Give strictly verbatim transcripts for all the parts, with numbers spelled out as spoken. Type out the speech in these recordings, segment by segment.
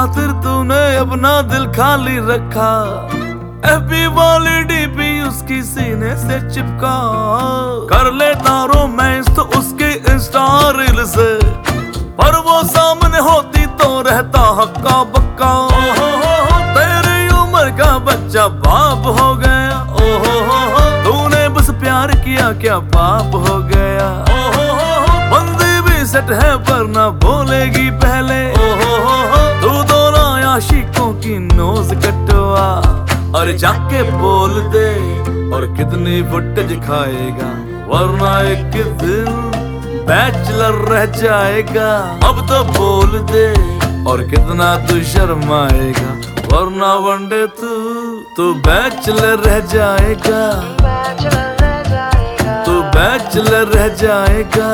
खातिर तूने अपना दिल खाली रखा, एफबी वाली डीपी उसकी सीने से चिपका। कर लेता रोमांस तो उसके इंस्टा रील से, पर वो सामने होती तो रहता हक्का बक्का। तेरी उम्र का बच्चा बाप हो गया, ओहो तूने बस प्यार किया क्या पाप हो गया। बंदी भी सेट है पर ना बोलेगी पहले, तू दोनों आशिकों की नोज कटवा। और जाके बोल दे और कितनी फुटेज खाएगा, वरना एक दिन बैचलर रह जाएगा। अब तो बोल दे और कितना तू शर्माएगा, वरना वनडे तू तू बैचलर रह जाएगा। तू बैचलर रह जाएगा,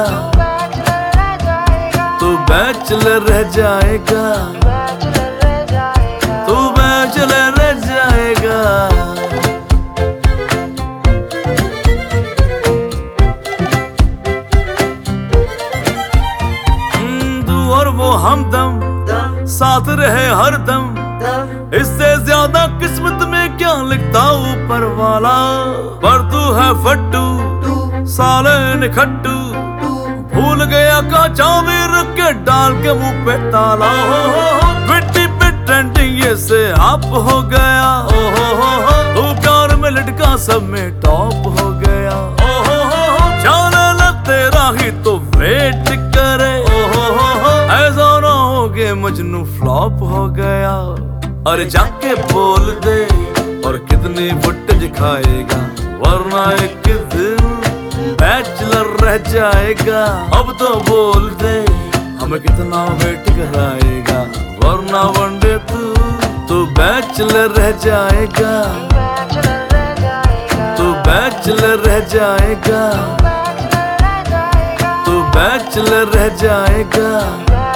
तू बैचलर रह जाएगा, तू बैचलर रह जाएगा। और वो हमदम साथ रहे हरदम, इससे ज्यादा किस्मत में क्या लिखता ऊपर वाला। पर तू है फट्टू साले निखट्टू, भूल गया का चाबी रख के डाल के मुंह पे ताला। ट्विटी पे ट्रेंडिंग ये से आप हो गया, तू प्यार में लटका सब में टॉप हो गया। जाने लग तेरा ही तो वेट करे, ऐसा ना हो के मजनू फ्लॉप हो गया। और जाके बोल दे और कितनी फुटेज खाएगा, वरना एक दिन बैचलर रह जाएगा। अब तो बोल दे हमें कितना वेट कराएगा, वरना वनडे तू तू बैचलर रह जाएगा। तू बैचलर रह जाएगा, तू बैचलर रह जाएगा।